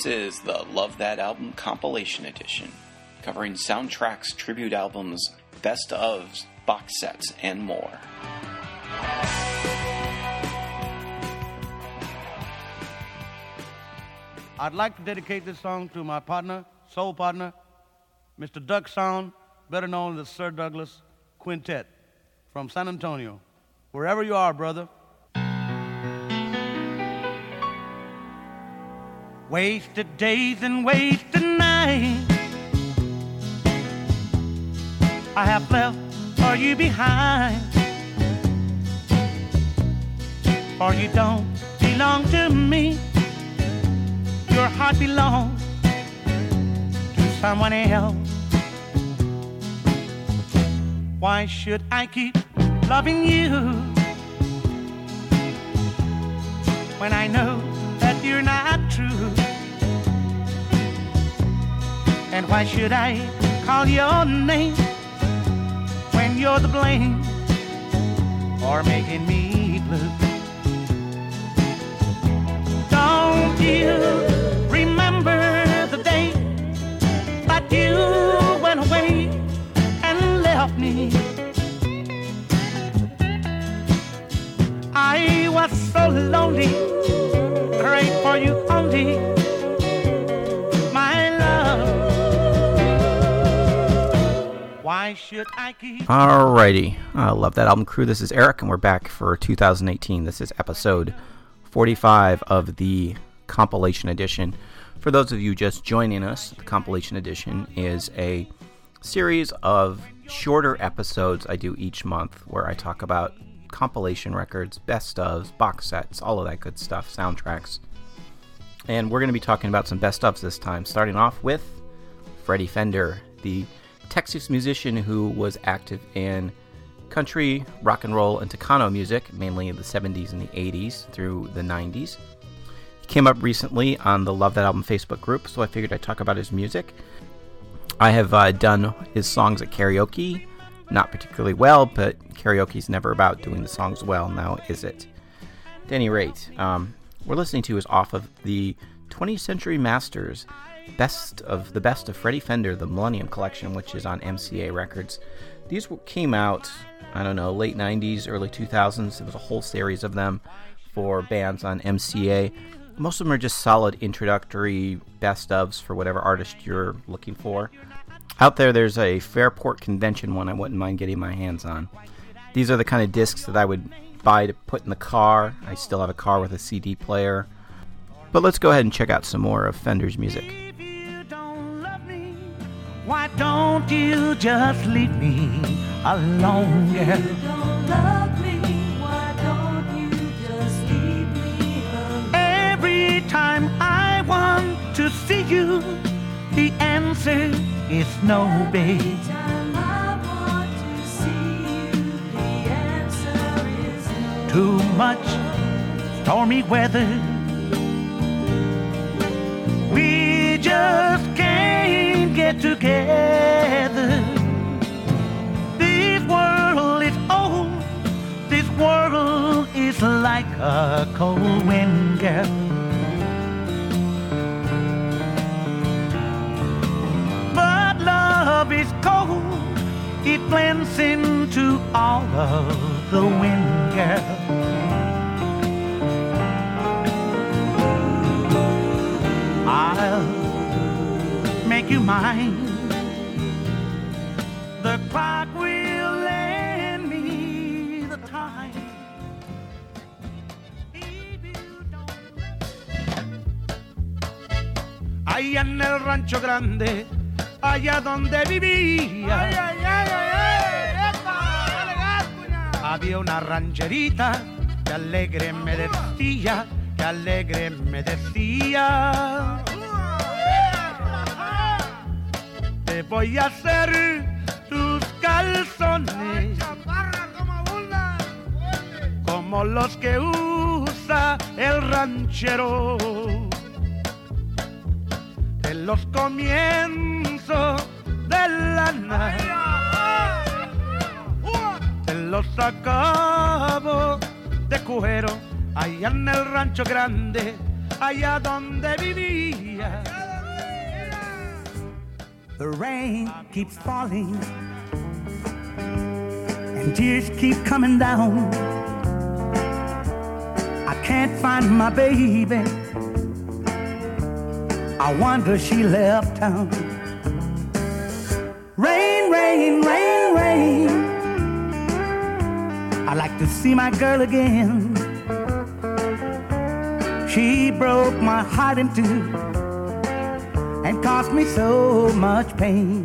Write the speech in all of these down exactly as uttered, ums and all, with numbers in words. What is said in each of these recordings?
This is the Love That Album Compilation Edition, covering soundtracks, tribute albums, best ofs, box sets, and more. I'd like to dedicate this song to my partner, soul partner, Mister Doug Sound, better known as Sir Douglas Quintet, from San Antonio. Wherever you are, brother. Wasted days and wasted nights I have left for you behind, for you don't belong to me. Your heart belongs to someone else. Why should I keep loving you when I know that you're not true? And why should I call your name when you're the blame for making me blue? Don't you remember the day that you went away and left me? I was so lonely, prayed for you only, my love. Why should I keep... Alrighty, I love that album crew. This is Eric, and we're back for two thousand eighteen. This is episode forty-five of the compilation edition. For those of you just joining us, the compilation edition is a series of shorter episodes I do each month where I talk about compilation records, best ofs, box sets, all of that good stuff, soundtracks. And we're going to be talking about some best ofs this time, starting off with Freddie Fender, the Texas musician who was active in country, rock and roll, and Tejano music, mainly in the seventies and the eighties through the nineties. He came up recently on the Love That Album Facebook group, so I figured I'd talk about his music. I have uh, done his songs at karaoke, not particularly well, but karaoke's never about doing the songs well, now is it? At any rate, um, we're listening to is off of the twentieth Century Masters Best of the Best of Freddie Fender, the Millennium Collection, which is on M C A Records. These came out, I don't know, late nineties, early two thousands. There was a whole series of them for bands on M C A. Most of them are just solid introductory best ofs for whatever artist you're looking for. Out there, there's a Fairport Convention one I wouldn't mind getting my hands on. These are the kind of discs that I would buy to put in the car. I still have a car with a C D player. But let's go ahead and check out some more of Fender's music. If you don't love me, why don't you just leave me alone, girl? If you don't love me, why don't you just leave me alone? Every time I want to see you, the answer is no, babe. Every time I want to see you, the answer is no. Too much stormy weather. We just can't get together. This world is old. This world is like a cold wind, girl. But love is cold. It blends into all of the wind, girl. I'll make you mine. The clock will lend me the time. If you don't... Allá en el rancho grande, allá donde vivía, Ay, ay, ay, ay, ay, epa, dale gas, cuña. había una rancherita que alegre me decía, que alegre me decía. Te voy a hacer tus calzones Chaparra como abunda. como los que usa el ranchero. En los comienzos de lana, te los acabo de cuero. Allá en el rancho grande, allá donde vivía. The rain keeps falling and tears keep coming down. I can't find my baby. I wonder she left town. Rain, rain, rain, rain. I like to see my girl again. She broke my heart in two and caused me so much pain.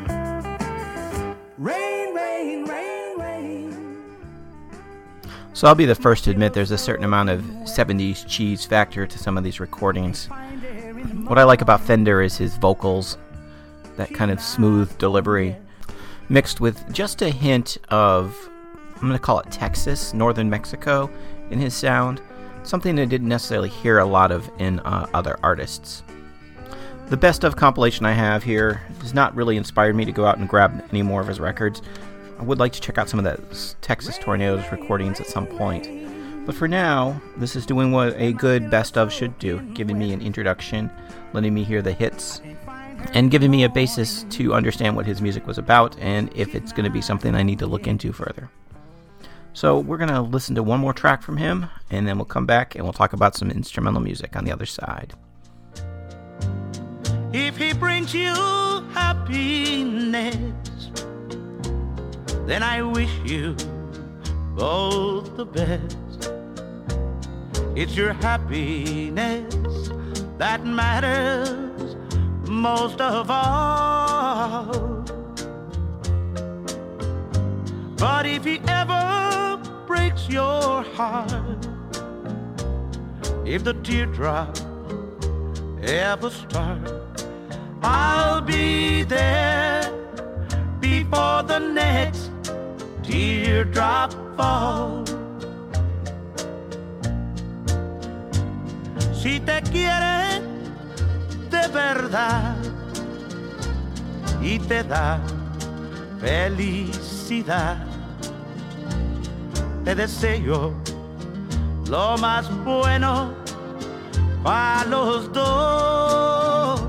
Rain, rain, rain, rain. So I'll be the first to admit there's a certain amount of seventies cheese factor to some of these recordings. What I like about Fender is his vocals, that kind of smooth delivery, mixed with just a hint of, I'm going to call it Texas, northern Mexico, in his sound, something I didn't necessarily hear a lot of in uh, other artists. The best of compilation I have here has not really inspired me to go out and grab any more of his records. I would like to check out some of those Texas Tornadoes recordings at some point. But for now, this is doing what a good best of should do, giving me an introduction, letting me hear the hits, and giving me a basis to understand what his music was about and if it's going to be something I need to look into further. So we're going to listen to one more track from him, and then we'll come back and we'll talk about some instrumental music on the other side. If he brings you happiness, then I wish you both the best. It's your happiness that matters most of all. But if he ever breaks your heart, if the teardrop ever start, I'll be there before the next teardrop falls. Si te quiere de verdad y te da felicidad, te deseo lo más bueno para los dos.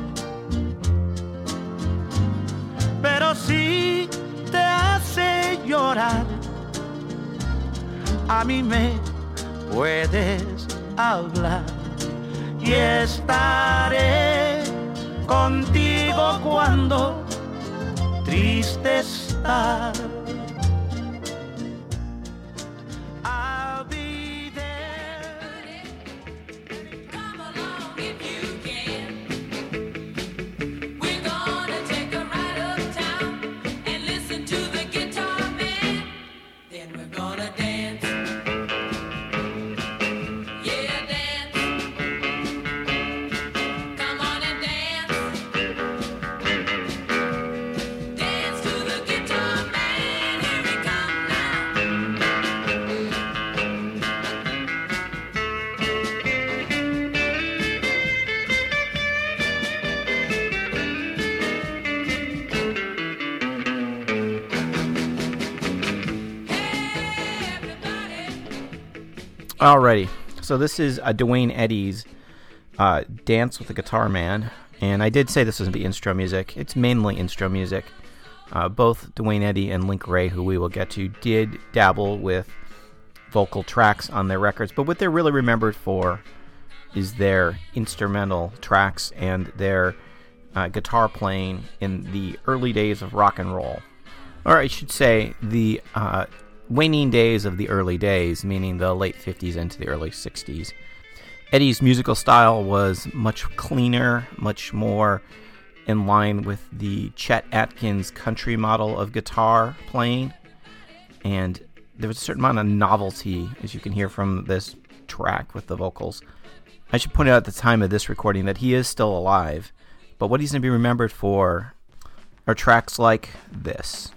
Pero si te hace llorar, a mí me puedes hablar y estaré contigo cuando triste estás. I'll be there. Come along if you can. We're gonna take a ride uptown and listen to the guitar man. Then we're gonna dance. Yeah, dance. Come on and dance. Dance to the guitar man. Here we come now. Alrighty, so this is uh, Duane Eddy's uh, Dance with the Guitar Man, and I did say this was going to be instro music. It's mainly instro music. Uh, both Duane Eddy and Link Wray, who we will get to, did dabble with vocal tracks on their records, but what they're really remembered for is their instrumental tracks and their uh, guitar playing in the early days of rock and roll. Or I should say the uh, waning days of the early days, meaning the late fifties into the early sixties. Eddy's musical style was much cleaner, much more in line with the Chet Atkins country model of guitar playing, and there was a certain amount of novelty, as you can hear from this track with the vocals. I should point out at the time of this recording that he is still alive, but what he's going to be remembered for are tracks like this.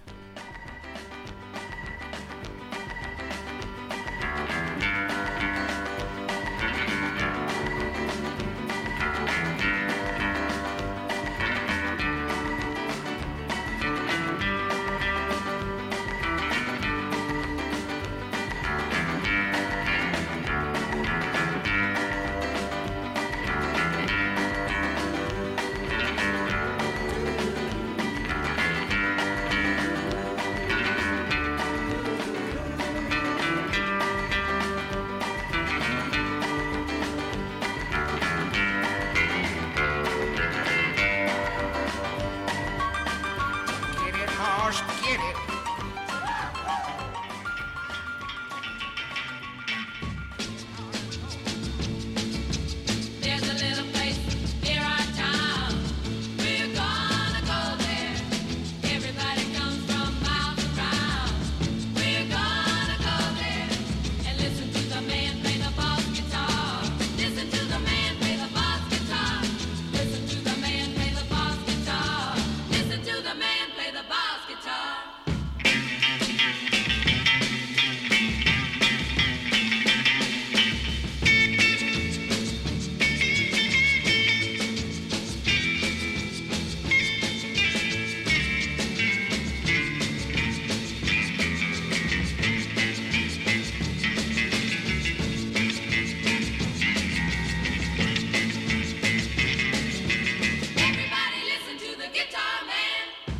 horse to get it. There's a little place near our town. We're gonna go there. Everybody comes from miles around. We're gonna go there and listen to the man play the boss guitar. Listen to the man play the boss guitar. Listen to the man play the boss guitar. Listen to the man play the boss guitar. Everybody listen to the guitar man.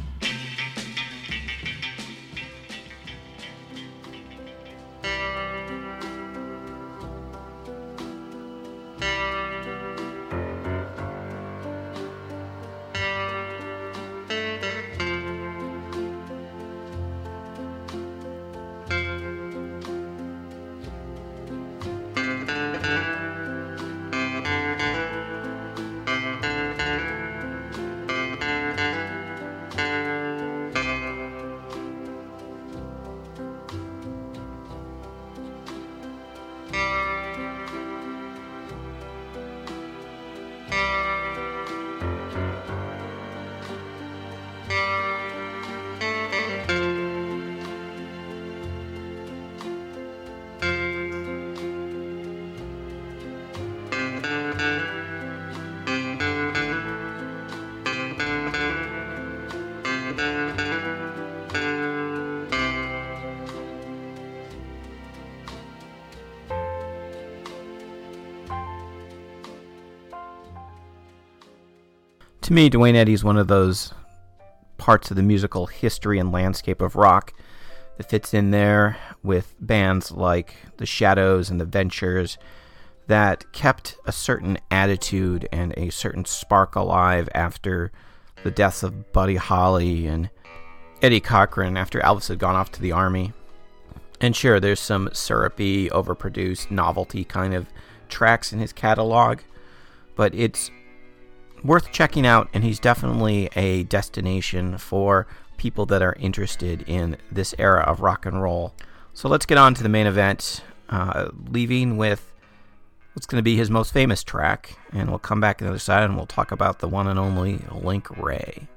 To me, Duane Eddy is one of those parts of the musical history and landscape of rock that fits in there with bands like the Shadows and the Ventures that kept a certain attitude and a certain spark alive after the deaths of Buddy Holly and Eddie Cochran after Elvis had gone off to the army. And sure, there's some syrupy, overproduced, novelty kind of tracks in his catalog, but it's worth checking out, and he's definitely a destination for people that are interested in this era of rock and roll. So let's get on to the main event, uh, leaving with what's going to be his most famous track, and we'll come back on the other side and we'll talk about the one and only Link Wray.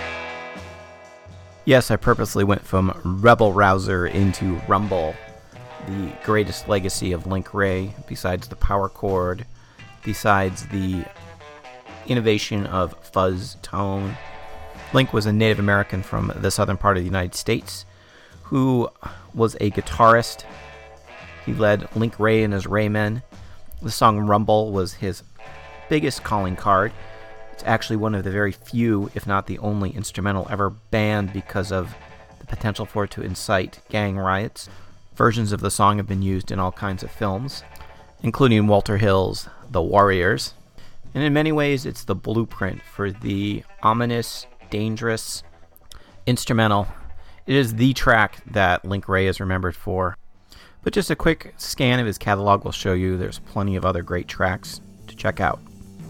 Yes, I purposely went from Rebel Rouser into Rumble the greatest legacy of Link Wray, besides the power chord, besides the innovation of fuzz tone. Link was a Native American from the southern part of the United States who was a guitarist. He led Link Wray and his Raymen. The song Rumble was his biggest calling card. It's actually one of the very few, if not the only, instrumental ever banned because of the potential for it to incite gang riots. Versions of the song have been used in all kinds of films, including Walter Hill's The Warriors. And in many ways, it's the blueprint for the ominous, dangerous instrumental. It is the track that Link Wray is remembered for. But just a quick scan of his catalog will show you there's plenty of other great tracks to check out.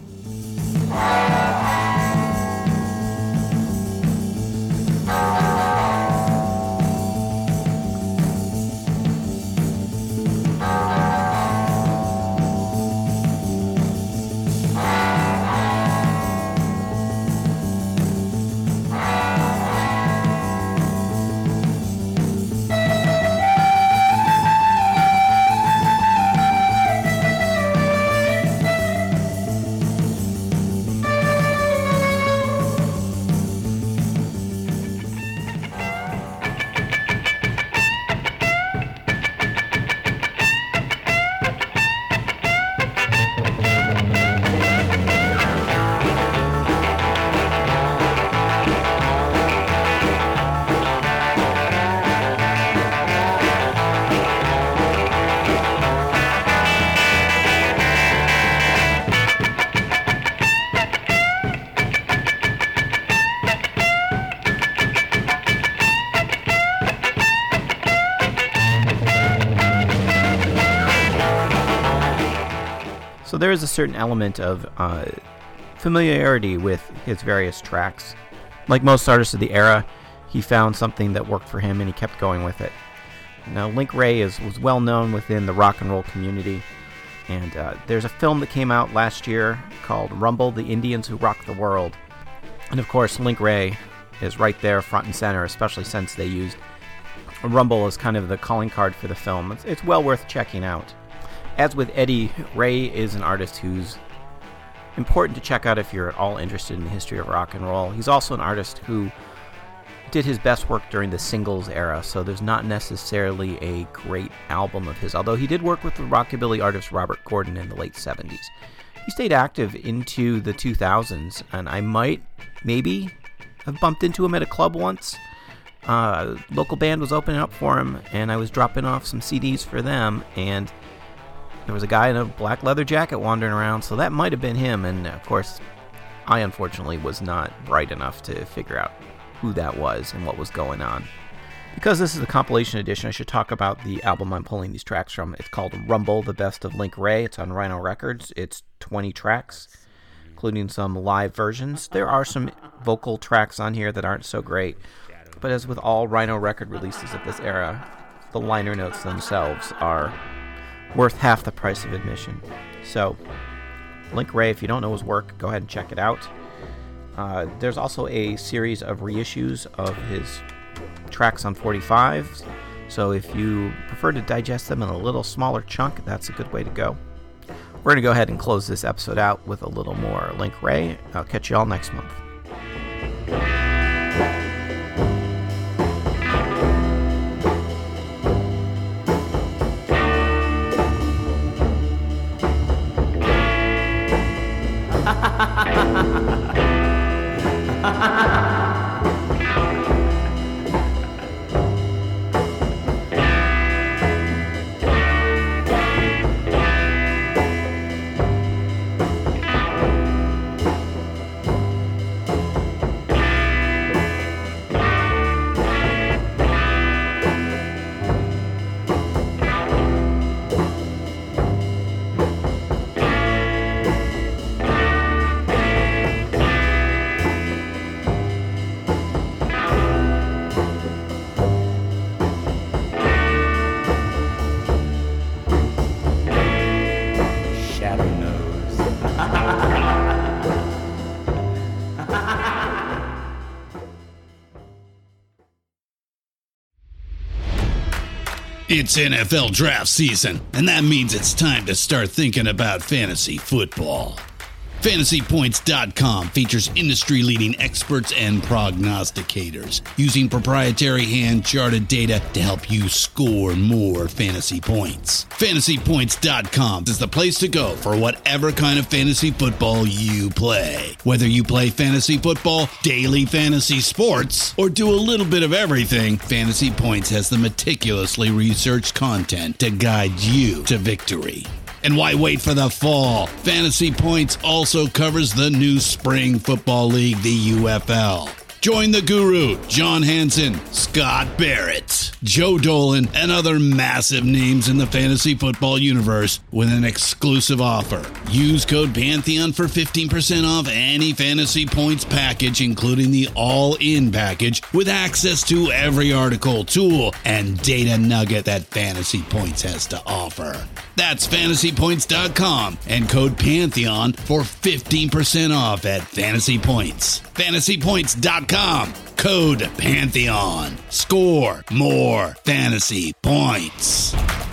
So there is a certain element of uh, familiarity with his various tracks. Like most artists of the era, he found something that worked for him and he kept going with it. Now, Link Wray is, was well known within the rock and roll community, and uh, there's a film that came out last year called Rumble, the Indians Who Rock the World. And of course, Link Wray is right there front and center, especially since they used Rumble as kind of the calling card for the film. It's, it's well worth checking out. As with Eddie, Ray is an artist who's important to check out if you're at all interested in the history of rock and roll. He's also an artist who did his best work during the singles era, so there's not necessarily a great album of his, although he did work with the rockabilly artist Robert Gordon in the late seventies. He stayed active into the two thousands, and I might, maybe, have bumped into him at a club once. Uh, a local band was opening up for him, and I was dropping off some C Ds for them, and there was a guy in a black leather jacket wandering around, so that might have been him, and of course, I unfortunately was not bright enough to figure out who that was and what was going on. Because this is a compilation edition, I should talk about the album I'm pulling these tracks from. It's called Rumble, the Best of Link Wray. It's on Rhino Records. It's twenty tracks, including some live versions. There are some vocal tracks on here that aren't so great, but as with all Rhino record releases of this era, the liner notes themselves are worth half the price of admission. So, Link Wray, if you don't know his work, go ahead and check it out. Uh, there's also a series of reissues of his tracks on forty-fives, so if you prefer to digest them in a little smaller chunk, that's a good way to go. We're going to go ahead and close this episode out with a little more Link Wray. I'll catch you all next month. It's N F L draft season, and that means it's time to start thinking about fantasy football. Fantasy Points dot com features industry-leading experts and prognosticators using proprietary hand-charted data to help you score more fantasy points. Fantasy Points dot com is the place to go for whatever kind of fantasy football you play. Whether you play fantasy football, daily fantasy sports, or do a little bit of everything, Fantasy Points has the meticulously researched content to guide you to victory. And why wait for the fall? Fantasy Points also covers the new Spring Football League, the U F L. Join the guru, John Hansen, Scott Barrett, Joe Dolan, and other massive names in the fantasy football universe with an exclusive offer. Use code Pantheon for fifteen percent off any Fantasy Points package, including the all-in package, with access to every article, tool, and data nugget that Fantasy Points has to offer. That's Fantasy Points dot com and code Pantheon for fifteen percent off at Fantasy Points. Fantasy Points dot com, code Pantheon. Score more fantasy points.